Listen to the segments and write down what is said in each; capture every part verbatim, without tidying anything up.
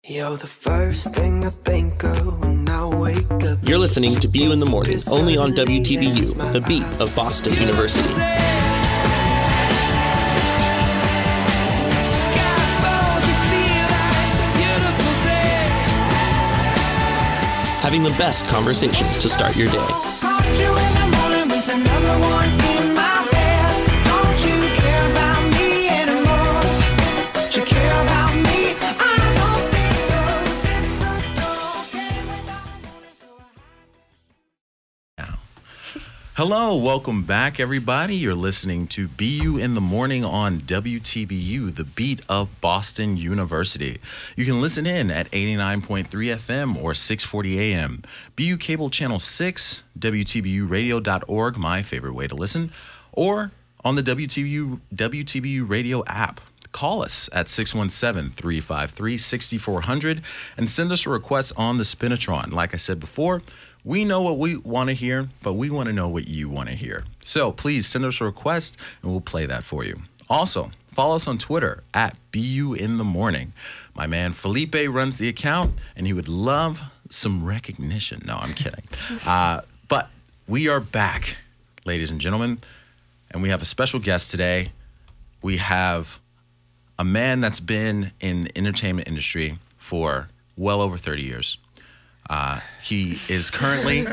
You're the first thing I think of when I wake up. You're listening to B U in the Morning, only on W T B U, the beat of Boston University. Having the best conversations to start your day. Hello, welcome back, everybody. You're listening to B U in the Morning on W T B U, the beat of Boston University. You can listen in at eighty-nine point three F M or six forty A M. B U Cable Channel six, W T B U radio dot org, my favorite way to listen, or on the W T B U, W T B U radio app. Call us at six one seven, three five three, six four zero zero and send us a request on the Spinatron. Like I said before, we know what we want to hear, but we want to know what you want to hear. So please send us a request and we'll play that for you. Also, follow us on Twitter at B U in the Morning. My man Felipe runs the account and he would love some recognition. No, I'm kidding. Uh, but we are back, ladies and gentlemen, and we have a special guest today. We have a man that's been in the entertainment industry for well over thirty years. Uh, he is currently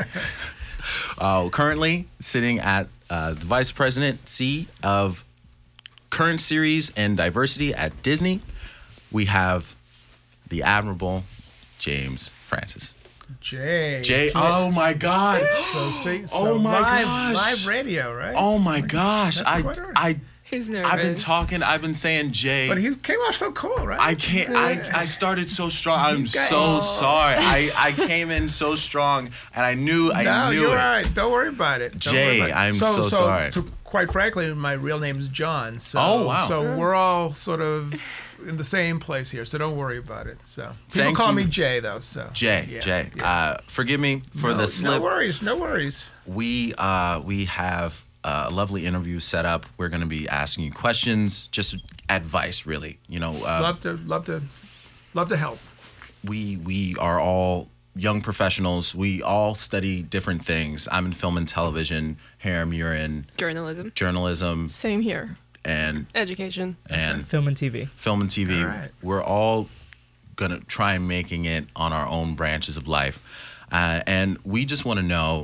uh, currently sitting at uh, the vice presidency of current series and diversity at Disney. We have the admirable James Francis. Jay. Jay. Oh my God. So see. So oh my live, gosh. Live radio, right? Oh my gosh. That's I quite all right. I. He's nervous. I've been talking. I've been saying Jay. But he came off so cool, right? I can't. I, I started so strong. I'm got- so Oh. sorry. I, I came in so strong, and I knew. I no, knew you're it. all right. Don't worry about it. Don't Jay, worry about it. I'm so sorry. To, quite frankly, my real name is John. So, Oh, wow. So we're all sort of in the same place here. So don't worry about it. So people Thank call you. me Jay, though. So Jay, yeah, Jay. yeah. Uh, forgive me for no, the slip. No worries. No worries. We uh we have a lovely interview set up. We're going to be asking you questions, just advice, really. You know, uh, love to, love to, love to help. we we are all young professionals. We all study different things. I'm in film and television. Harem, you're in Journalism. journalism Same here. and Education. and Film and T V. film and T V. All right. We're all gonna try and making it on our own branches of life, uh, and we just want to know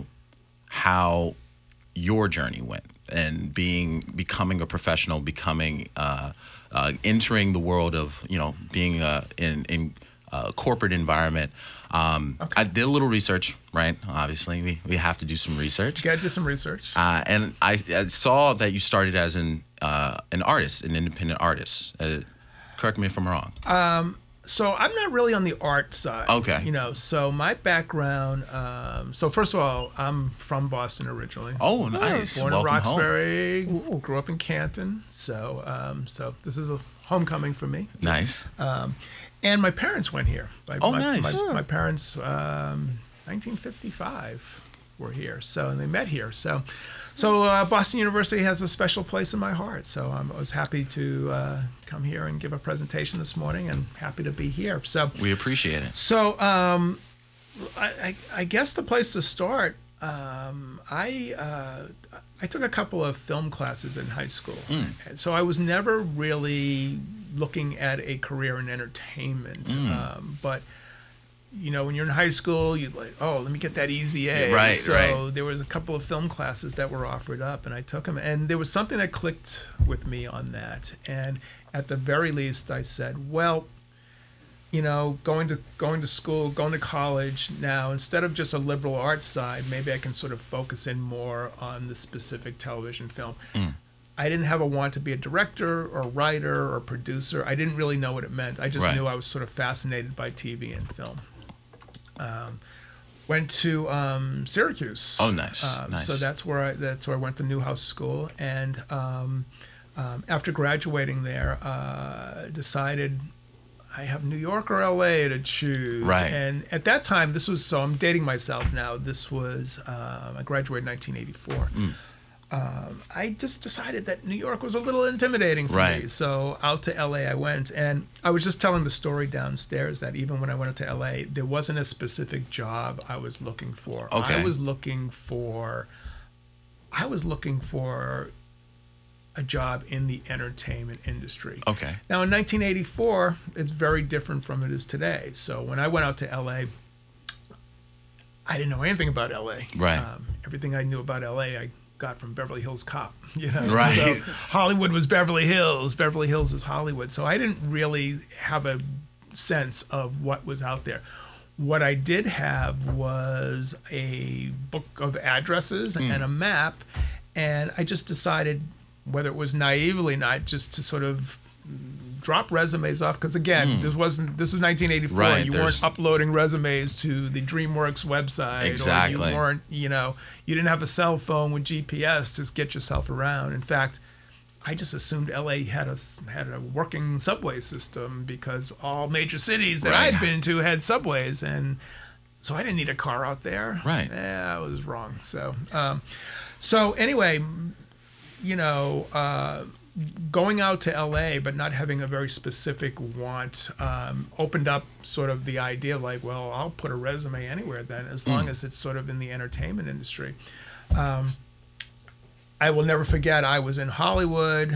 how your journey went and being becoming a professional, becoming uh, uh, entering the world of you know being uh, in in a corporate environment. Um, Okay. I did a little research, right? Obviously, we, we have to do some research. You gotta do some research. Uh, and I, I saw that you started as an uh, an artist, an independent artist. Uh, correct me if I'm wrong. So I'm not really on the art side. Okay. You know, so my background. Um, so first of all, I'm from Boston originally. Oh, nice. Born Welcome in home. Roxbury. Grew up in Canton. So, um, so this is a homecoming for me. Nice. And my parents went here. My, Oh, my, nice. My, my parents, um, nineteen fifty-five, were here. So, and they met here. So, so uh, Boston University has a special place in my heart. So um, I was happy to uh, come here and give a presentation this morning, and happy to be here. So, We appreciate it. so um, I, I, I guess the place to start. Um, I uh, I took a couple of film classes in high school, and so I was never really looking at a career in entertainment. Um, but you know, when you're in high school, you like, oh, let me get that easy A. Right, so right. there was a couple of film classes that were offered up, and I took them, and there was something that clicked with me on that. And at the very least, I said, well, you know, going to going to school, going to college now, instead of just a liberal arts side, maybe I can sort of focus in more on the specific television film. I didn't have a want to be a director or writer or producer. I didn't really know what it meant. I just Right. knew I was sort of fascinated by T V and film. Um, went to um, Syracuse. Oh, nice, Um, nice. So that's where I that's where I went to Newhouse School, and um, um, after graduating there, uh, decided I have New York or L A to choose. Right. And at that time, this was, so I'm dating myself now. This was, uh, I graduated in nineteen eighty-four. um, I just decided that New York was a little intimidating for Right. me. So out to L A I went, and I was just telling the story downstairs that even when I went to L A, there wasn't a specific job I was looking for. Okay. I was looking for, I was looking for a job in the entertainment industry. Okay. Now in nineteen eighty-four, it's very different from it is today. So when I went out to L A, I didn't know anything about L A. Right. Um, everything I knew about L A, I got from Beverly Hills Cop. You know? Right. So Hollywood was Beverly Hills. Beverly Hills was Hollywood. So I didn't really have a sense of what was out there. What I did have was a book of addresses Mm. and a map, and I just decided, whether it was naively not, just to sort of drop resumes off, because again, Mm. this wasn't this was nineteen eighty-four. Right, You there's- weren't uploading resumes to the DreamWorks website, or Exactly. you weren't, you know, you didn't have a cell phone with G P S to get yourself around. In fact, I just assumed L A had a had a working subway system because all major cities that Right. I'd been to had subways, and so I didn't need a car out there. Right. Yeah, I was wrong. So, um, so anyway, you know, uh, going out to L A but not having a very specific want um, opened up sort of the idea, like, well, I'll put a resume anywhere then, as long as it's sort of in the entertainment industry. Um, I will never forget, I was in Hollywood.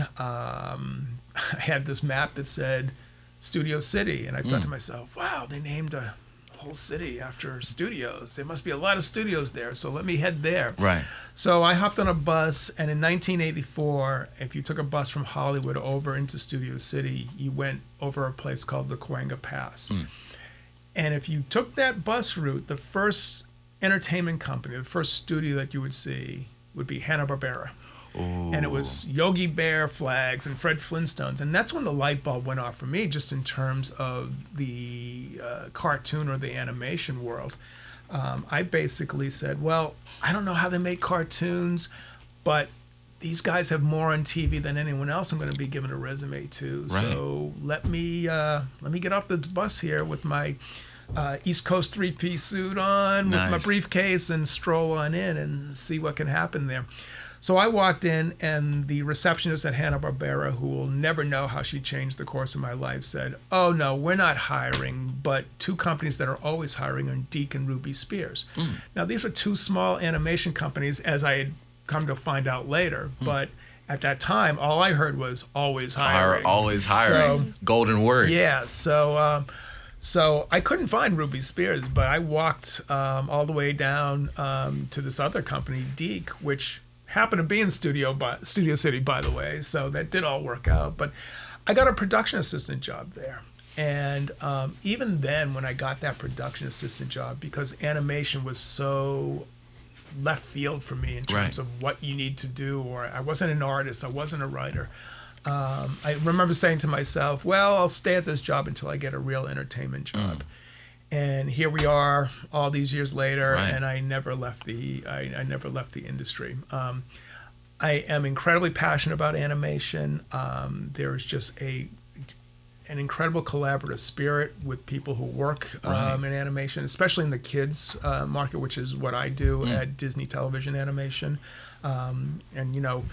Um, I had this map that said Studio City, and I thought to myself, wow, they named a whole city after studios. There must be a lot of studios there, so let me head there. Right. So I hopped on a bus, and in nineteen eighty-four, if you took a bus from Hollywood over into Studio City, you went over a place called the Cahuenga Pass. Mm. And if you took that bus route, the first entertainment company, the first studio that you would see would be Hanna-Barbera. And it was Yogi Bear flags and Fred Flintstones. And that's when the light bulb went off for me, just in terms of the uh, cartoon or the animation world. Um, I basically said, well, I don't know how they make cartoons, but these guys have more on T V than anyone else I'm going to be given a resume to. Right. So let me uh, let me get off the bus here with my uh, East Coast three-piece suit on, with my Nice. briefcase, and stroll on in and see what can happen there. So I walked in, and the receptionist at Hanna-Barbera, who will never know how she changed the course of my life, said, oh, no, we're not hiring, but two companies that are always hiring are Deke and Ruby Spears. Mm. Now, these are two small animation companies, as I had come to find out later, Mm. but at that time, all I heard was always hiring. Hire, always hiring. Golden words. Yeah, so um, so I couldn't find Ruby Spears, but I walked um, all the way down um, to this other company, Deke, which happened to be in Studio by, Studio City, by the way, so that did all work out. But I got a production assistant job there. And um, even then, when I got that production assistant job, because animation was so left field for me in terms Right. of what you need to do, or I wasn't an artist, I wasn't a writer. Um, I remember saying to myself, well, I'll stay at this job until I get a real entertainment job. Mm. And here we are all these years later, Right. and I never left the I, I never left the industry. Um, I am incredibly passionate about animation. Um, there's just a an incredible collaborative spirit with people who work um, in animation, especially in the kids uh, market, which is what I do Mm. at Disney Television Animation. Um, and you know,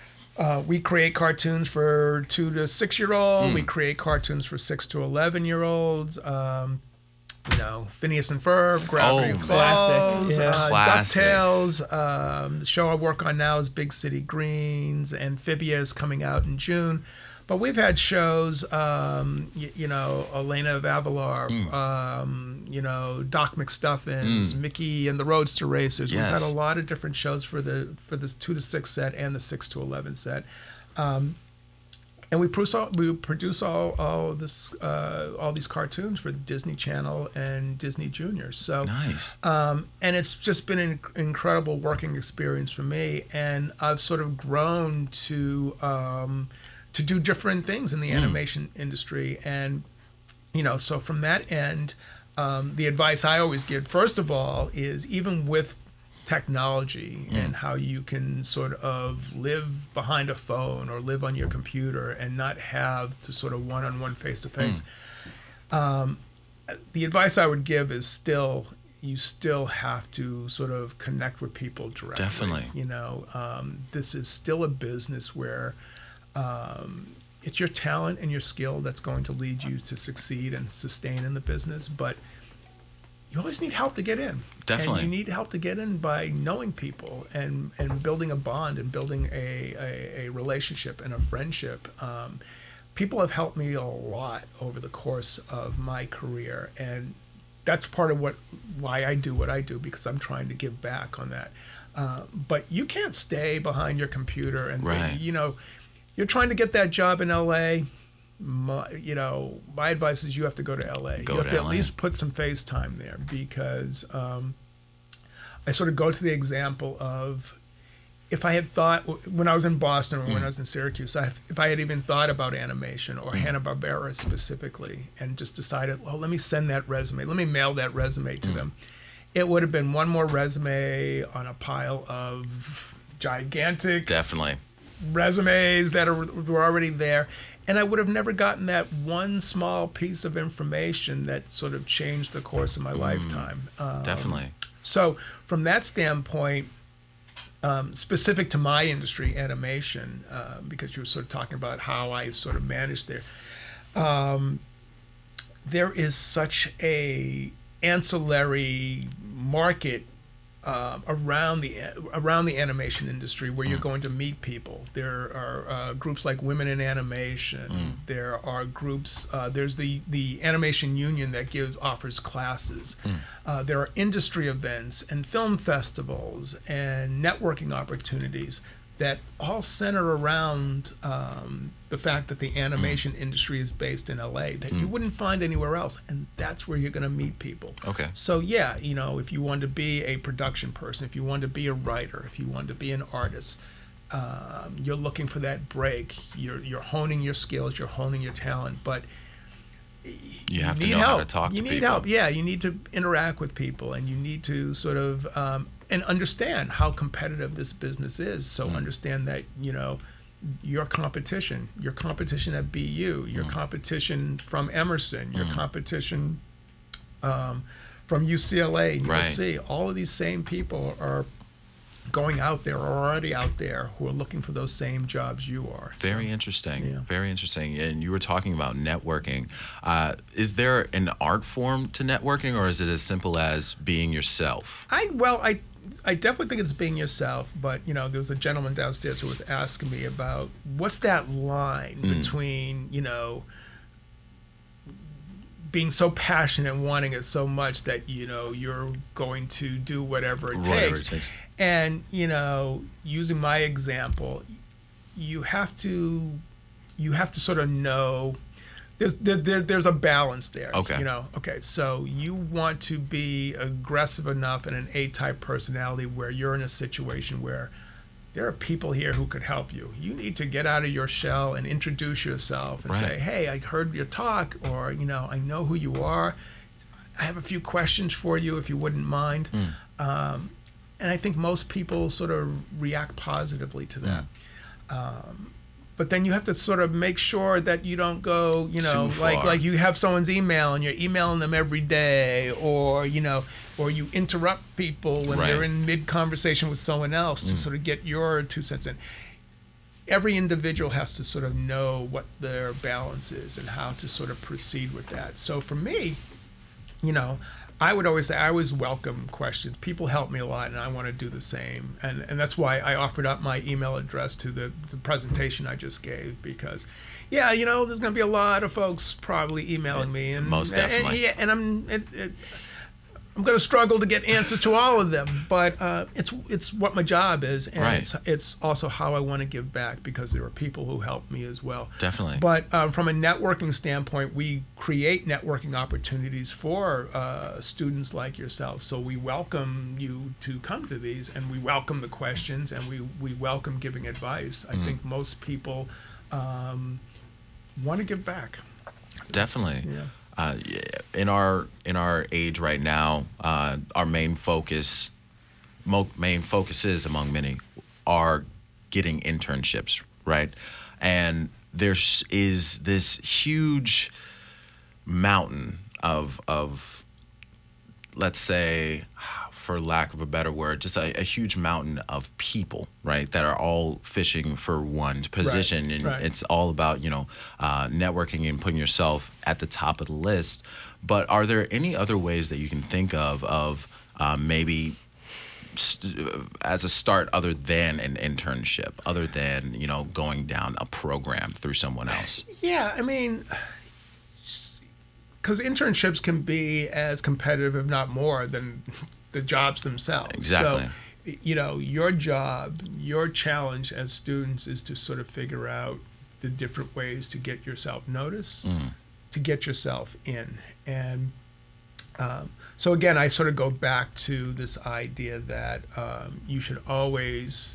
uh, we create cartoons for two to six year old. Mm. We create cartoons for six to eleven year olds. Um, you know, Phineas and Ferb, Gravity Oh, Falls, classic, yeah. uh, Classics. DuckTales. Um, the show I work on now is Big City Greens. Amphibia is coming out in June. But we've had shows, um, you, you know, Elena of Avalor, Mm. um, you know, Doc McStuffins, Mickey and the Roadster Racers. Yes. We've had a lot of different shows for the for the two to six set and the six to eleven set. Um, and we produce all, we produce all all this uh, all these cartoons for the Disney Channel and Disney Junior. So Nice. um, and it's just been an incredible working experience for me, and I've sort of grown to um, to do different things in the animation industry. And you know, so from that end, um, the advice I always give, first of all, is even with technology and how you can sort of live behind a phone or live on your computer and not have to sort of one-on-one face-to-face. Um, the advice I would give is still you still have to sort of connect with people directly. Definitely. You know, um, this is still a business where um, it's your talent and your skill that's going to lead you to succeed and sustain in the business, but you always need help to get in. Definitely. And you need help to get in by knowing people and, and building a bond and building a, a, a relationship and a friendship. Um, people have helped me a lot over the course of my career, and that's part of what why I do what I do, because I'm trying to give back on that. Uh, but you can't stay behind your computer and, Right. you know, you're trying to get that job in L A. My, you know, my advice is you have to go to L A. Go you have to to L A. at least put some face time there, because um, I sort of go to the example of, if I had thought when I was in Boston or when Mm. I was in Syracuse, I, if I had even thought about animation or Mm. Hanna-Barbera specifically, and just decided, well, let me send that resume, let me mail that resume to Mm. them, it would have been one more resume on a pile of gigantic Definitely. resumes that are, were already there. And I would have never gotten that one small piece of information that sort of changed the course of my lifetime. Um, Definitely. So from that standpoint, um, specific to my industry, animation, uh, because you were sort of talking about how I sort of managed there, um, there is such a ancillary market uh, around the around the animation industry where you're going to meet people. There are uh, groups like Women in Animation. Mm. There are groups. Uh, there's the the Animation Union that gives offers classes. Mm. Uh, there are industry events and film festivals and networking opportunities that all center around um, the fact that the animation Mm. industry is based in L A that Mm. you wouldn't find anywhere else, and that's where you're going to meet people. Okay. So yeah, you know, if you want to be a production person, if you want to be a writer, if you want to be an artist, um, you're looking for that break. You're you're honing your skills, you're honing your talent, but You have to need know help. how to talk you to need people. help. Yeah, you need to interact with people, and you need to sort of um, and understand how competitive this business is. So Mm. understand that, you know, your competition, your competition at B U, your Mm. competition from Emerson, your Mm. competition um, from U C L A and U S C, Right. all of these same people are going out there, or already out there, who are looking for those same jobs you are. So, Very interesting. yeah. Very interesting. And you were talking about networking. Uh, is there an art form to networking, or is it as simple as being yourself? I well, I I definitely think it's being yourself, but you know, there was a gentleman downstairs who was asking me about what's that line Mm. between, you know, being so passionate and wanting it so much that, you know, you're going to do whatever it Whatever takes. it takes. And, you know, using my example, you have to you have to sort of know there's there, there there's a balance there. Okay. You know, okay, so you want to be aggressive enough and an A-type personality where you're in a situation where there are people here who could help you. You need to get out of your shell and introduce yourself and Right. say, hey, I heard your talk, or, you know, I know who you are. I have a few questions for you if you wouldn't mind. Mm. Um, and I think most people sort of react positively to that. Um, but then you have to sort of make sure that you don't go, you know, Too like far. like you have someone's email and you're emailing them every day, or, you know, or you interrupt people when Right. they're in mid-conversation with someone else to Mm. sort of get your two cents in. Every individual has to sort of know what their balance is and how to sort of proceed with that. So for me, you know, I would always say I always welcome questions. People help me a lot, and I want to do the same. And and that's why I offered up my email address to the, the presentation I just gave, because, yeah, you know, there's going to be a lot of folks probably emailing me, and Most definitely. And, yeah, and I'm it, it, I'm going to struggle to get answers to all of them, but uh, it's it's what my job is, and Right. it's it's also how I want to give back, because there are people who help me as well. Definitely. But um, from a networking standpoint, we create networking opportunities for uh, students like yourself. So we welcome you to come to these, and we welcome the questions, and we, we welcome giving advice. I Mm. think most people um, want to give back. Definitely. Yeah. Uh, yeah, in our in our age right now, uh, our main focus, mo- main focuses among many, are getting internships, right? And there is this huge mountain of of let's say, for lack of a better word, just a, a huge mountain of people, right, that are all fishing for one position. Right, and right. it's all about, you know, uh, networking and putting yourself at the top of the list. But are there any other ways that you can think of, of uh, maybe st- as a start other than an internship, other than, you know, going down a program through someone else? Yeah, I mean, because internships can be as competitive, if not more, than the jobs themselves. Exactly. So, you know, your job, your challenge as students is to sort of figure out the different ways to get yourself noticed, Mm. to get yourself in. And um, so, again, I sort of go back to this idea that um, you should always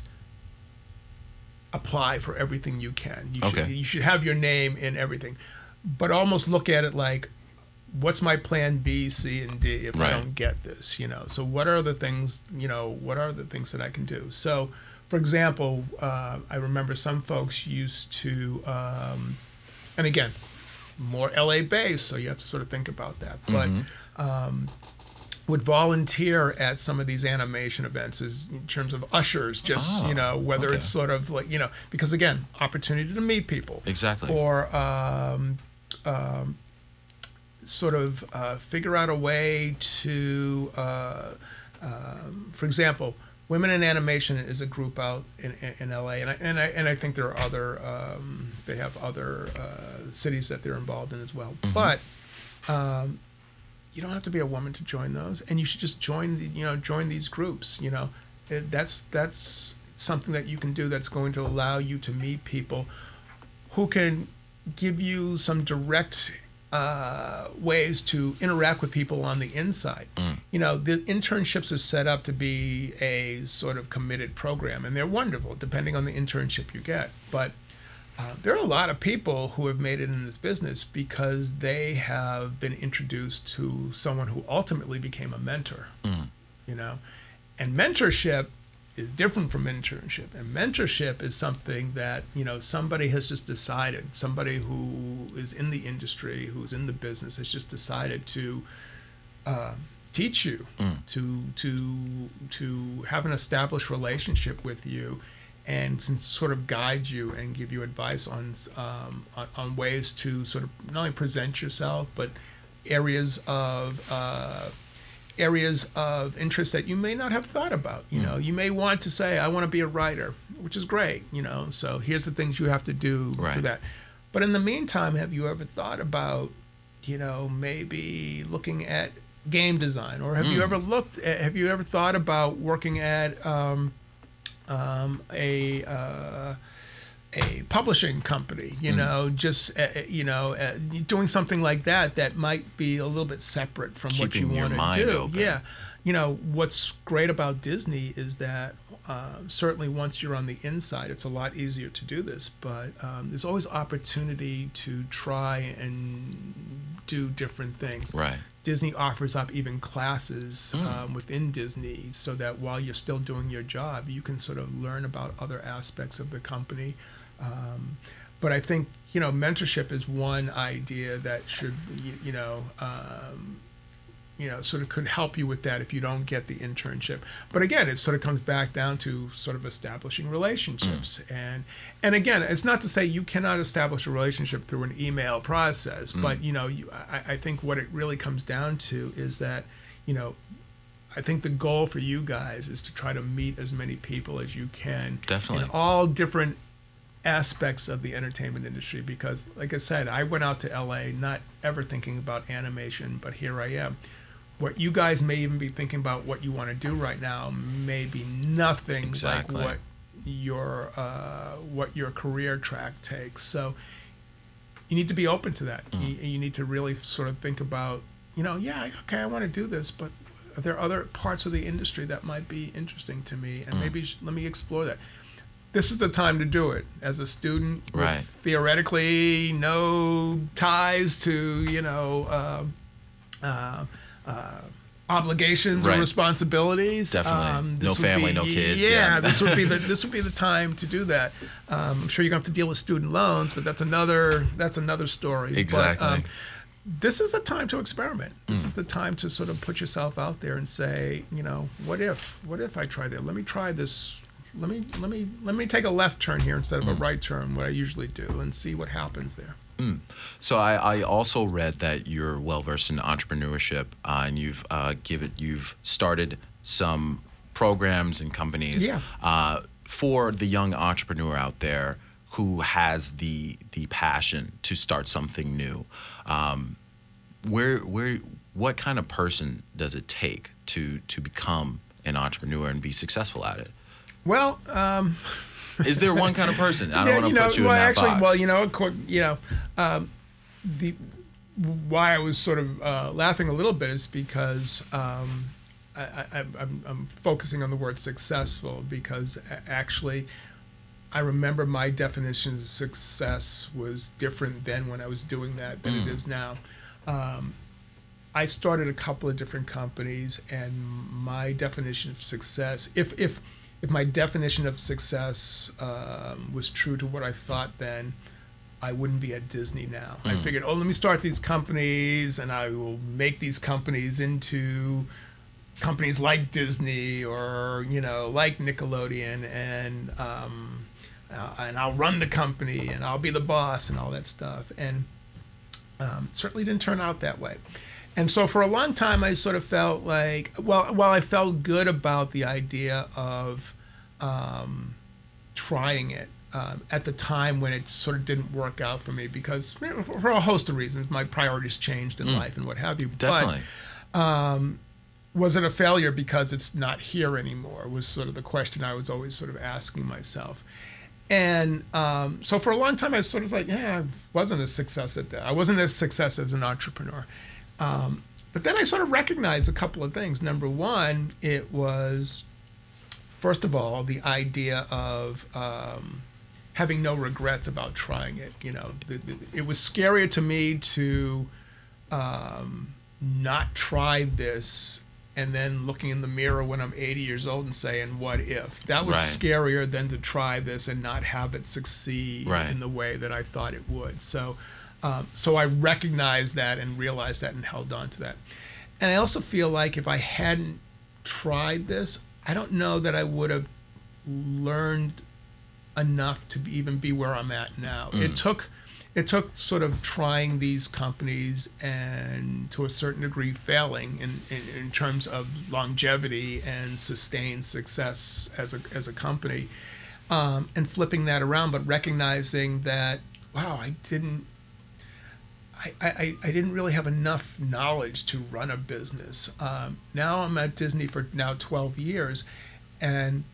apply for everything you can. You Okay. should, you should have your name in everything, but almost look at it like, what's my plan B, C, and D if Right. I don't get this, you know? So what are the things, you know, what are the things that I can do? So, for example, uh, I remember some folks used to, um, and again, more L A based, so you have to sort of think about that, but um, would volunteer at some of these animation events as, in terms of ushers, just, Oh, you know, whether okay. it's sort of like, you know, because again, opportunity to meet people. Exactly. Or um, um, sort of uh, figure out a way to, uh, um, for example, Women in Animation is a group out in, in, in L A, and I, and I and I think there are other, um, they have other uh, cities that they're involved in as well. Mm-hmm. But um, you don't have to be a woman to join those, and you should just join the, you know, join these groups. You know, it, that's that's something that you can do that's going to allow you to meet people who can give you some direct uh, ways to interact with people on the inside. Mm. You know, the internships are set up to be a sort of committed program, and they're wonderful depending on the internship you get. But uh, there are a lot of people who have made it in this business because they have been introduced to someone who ultimately became a mentor. Mm. You know, and mentorship is different from internship, and mentorship is something that, you know, somebody has just decided, somebody who is in the industry, who's in the business, has just decided to uh, teach you, Mm. to to to have an established relationship with you, and to sort of guide you and give you advice on um, on, on ways to sort of not only present yourself, but areas of uh, areas of interest that you may not have thought about. You know, you may want to say, I want to be a writer, which is great, you know, so here's the things you have to do Right. for that. But in the meantime, have you ever thought about, you know, maybe looking at game design, or have you ever looked at, have you ever thought about working at um, um, a uh, a publishing company, you know, just, uh, you know, uh, doing something like that that might be a little bit separate from what Keeping you your want mind to do. open. Yeah. You know, what's great about Disney is that uh, certainly once you're on the inside, it's a lot easier to do this, but um, there's always opportunity to try and do different things. Right. Disney offers up even classes Mm. um, within Disney, so that while you're still doing your job, you can sort of learn about other aspects of the company. Um, but I think, you know, mentorship is one idea that should, you, you know, um, you know, sort of could help you with that if you don't get the internship. But again, it sort of comes back down to sort of establishing relationships. Mm. And and again, it's not to say you cannot establish a relationship through an email process, Mm. but, you know, you, I, I think what it really comes down to is that, you know, I think the goal for you guys is to try to meet as many people as you can. Definitely. In all different aspects of the entertainment industry, because like I said, I went out to L A not ever thinking about animation, but here I am. What you guys may even be thinking about what you want to do right now may be nothing Exactly. like what your uh, what your career track takes. So you need to be open to that. Mm. You, you need to really sort of think about, you know, yeah, okay, I want to do this, but are there other parts of the industry that might be interesting to me? And Mm. maybe sh- let me explore that. This is the time to do it as a student with Right. theoretically no ties to, you know, uh, uh, uh, obligations Right. or responsibilities. Definitely. No this would family, be- no kids, Yeah, yeah. this would be the this would be the time to do that. Um, I'm sure you're gonna have to deal with student loans, but that's another that's another story. Exactly. But, um, this is a time to experiment. This mm. is the time to sort of put yourself out there and say, you know, what if, what if I tried it? Let me try this. Let me, let me, let me take a left turn here instead of mm. a right turn, what I usually do, and see what happens there. Mm. So I, I also read that you're well versed in entrepreneurship, uh, and you've uh, given, you've started some programs and companies yeah. uh, for the young entrepreneur out there who has the the passion to start something new. Um, where where what kind of person does it take to to become an entrepreneur and be successful at it? Well, um, is there one kind of person? I don't yeah, want to you know, put you well, in that actually, box. Well, you know, you know, um, the why I was sort of uh, laughing a little bit is because um, I, I, I'm, I'm focusing on the word successful, because actually I remember my definition of success was different then when I was doing that than mm. it is now. Um, I started a couple of different companies, and my definition of success, if if if my definition of success um, was true to what I thought then, I wouldn't be at Disney now. Mm. I figured, oh, let me start these companies, and I will make these companies into companies like Disney or, you know, like Nickelodeon, and um, uh, and I'll run the company, and I'll be the boss, and all that stuff. And um, it certainly didn't turn out that way. And so for a long time, I sort of felt like, well, while I felt good about the idea of um, trying it, um, at the time when it sort of didn't work out for me, because you know, for a host of reasons, my priorities changed in mm. life and what have you. Definitely. But um, was it a failure because it's not here anymore, was sort of the question I was always sort of asking myself. And um, so for a long time, I was sort of like, yeah, I wasn't a success at that. I wasn't a success as an entrepreneur. Um, but then I sort of recognized a couple of things. Number one, it was, first of all, the idea of um, having no regrets about trying it. You know, the, the, it was scarier to me to um, not try this and then looking in the mirror when I'm eighty years old and saying, what if? That was right. scarier than to try this and not have it succeed right. in the way that I thought it would. So. Um, so I recognized that and realized that and held on to that. And I also feel like if I hadn't tried this, I don't know that I would have learned enough to be, even be where I'm at now. Mm. It took, it took sort of trying these companies and to a certain degree failing in, in, in terms of longevity and sustained success as a as a company, um, and flipping that around, but recognizing that, wow, I didn't. I, I, I didn't really have enough knowledge to run a business. Um, now I'm at Disney for now twelve years, and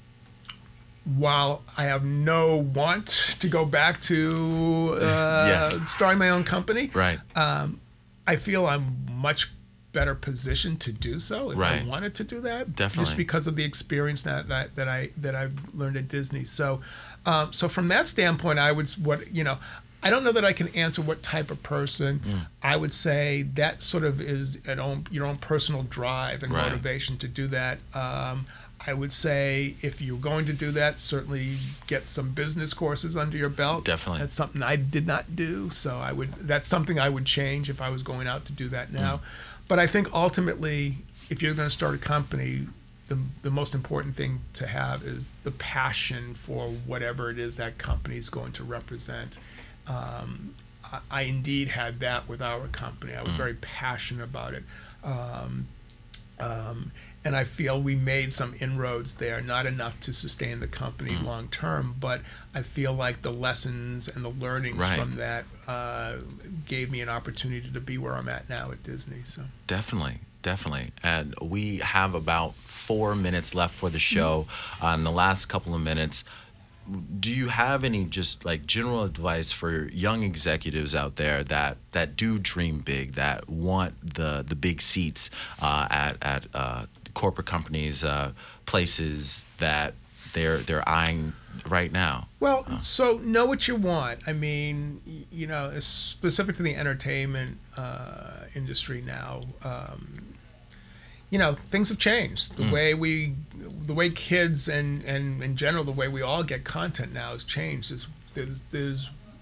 while I have no want to go back to uh, yes. starting my own company, right. um, I feel I'm much better positioned to do so if right. I wanted to do that. Definitely. Just because of the experience that that, that I that I've learned at Disney. So, um, so from that standpoint, I would what you know. I don't know that I can answer what type of person. Mm. I would say that sort of is at own, your own personal drive and right. motivation to do that. Um, I would say if you're going to do that, certainly get some business courses under your belt. Definitely. That's something I did not do. So I would. That's something I would change if I was going out to do that now. Mm. But I think ultimately, if you're going to start a company, the the most important thing to have is the passion for whatever it is that company is going to represent. Um, I, I indeed had that with our company. I was mm. very passionate about it. Um, um, and I feel we made some inroads there, not enough to sustain the company mm. long term, but I feel like the lessons and the learnings right. from that uh, gave me an opportunity to be where I'm at now at Disney. So definitely, definitely. And we have about four minutes left for the show. Mm. Uh, in the last couple of minutes, do you have any just like general advice for young executives out there that, that do dream big, that want the the big seats uh, at at uh, corporate companies, uh, places that they're they're eyeing right now? Well, uh. so know what you want. I mean, you know, it's specific to the entertainment uh, industry now. Um, You know, things have changed. The mm. way we, the way kids and, and in general, the way we all get content now has changed. There's, there's, there's,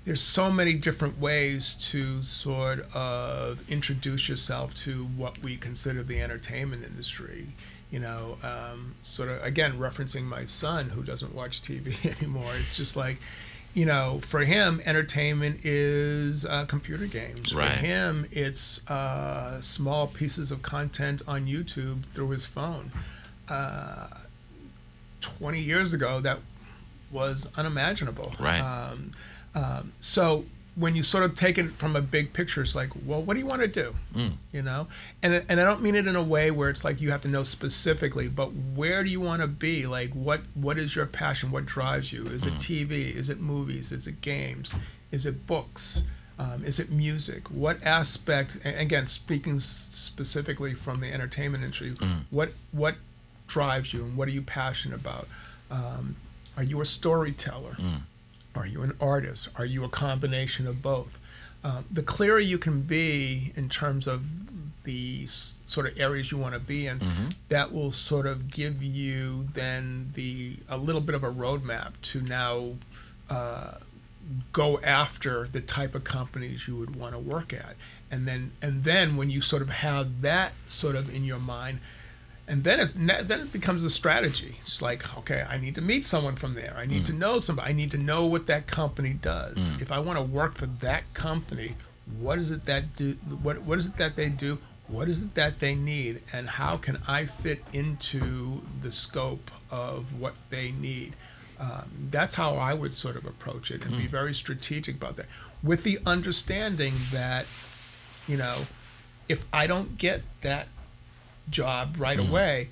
there's so many different ways to sort of introduce yourself to what we consider the entertainment industry. You know, um, sort of, again, referencing my son who doesn't watch T V anymore. It's just like, you know, for him, entertainment is uh, computer games. Right. For him, it's uh, small pieces of content on YouTube through his phone. Uh, twenty years ago, that was unimaginable. Right. Um, um, so when you sort of take it from a big picture, it's like, well, what do you want to do? Mm. You know, and and I don't mean it in a way where it's like you have to know specifically, but where do you want to be? Like, what what is your passion? What drives you? Is mm. it T V? Is it movies? Is it games? Is it books? Um, is it music? What aspect? And again, speaking s- specifically from the entertainment industry, mm. what what drives you and what are you passionate about? Um, are you a storyteller? Mm. Are you an artist? Are you a combination of both? Um, the clearer you can be in terms of the s- sort of areas you want to be in, mm-hmm. that will sort of give you then the a little bit of a roadmap to now uh, go after the type of companies you would want to work at. And then and then when you sort of have that sort of in your mind, and then it, then it becomes a strategy. It's like, okay, I need to meet someone from there. I need Mm. to know somebody. I need to know what that company does. Mm. If I want to work for that company, what is it that do? What what is it that they do? What is it that they need? And how can I fit into the scope of what they need? Um, that's how I would sort of approach it and be Mm. very strategic about that, with the understanding that, you know, if I don't get that job right Mm. away,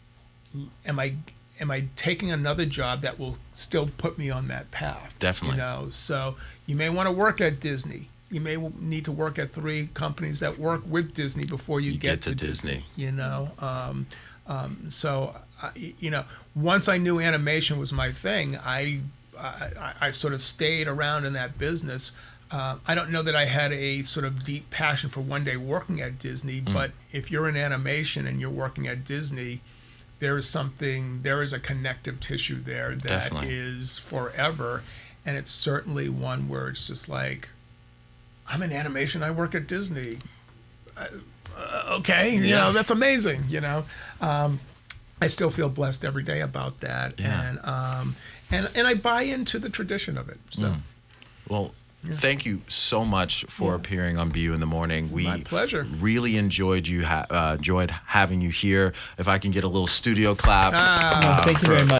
am I am I taking another job that will still put me on that path? Definitely. You know, so you may want to work at Disney. You may w- need to work at three companies that work with Disney before you, You get, get to to Disney. Disney. You know, um, um, so I, you know, once I knew animation was my thing, I I, I sort of stayed around in that business. Uh, I don't know that I had a sort of deep passion for one day working at Disney, Mm. but if you're in animation and you're working at Disney, there is something, there is a connective tissue there that Definitely. is forever. And it's certainly one where it's just like, I'm in animation, I work at Disney. Uh, uh, okay, you Yeah. know, that's amazing, you know. Um, I still feel blessed every day about that. Yeah. And, um, and, and I buy into the tradition of it. So. Mm. Well, thank you so much for Yeah. appearing on B U in the Morning. We My pleasure. really enjoyed you ha- uh, enjoyed having you here. If I can get a little studio clap. Ah, Oh, thank you for- very much.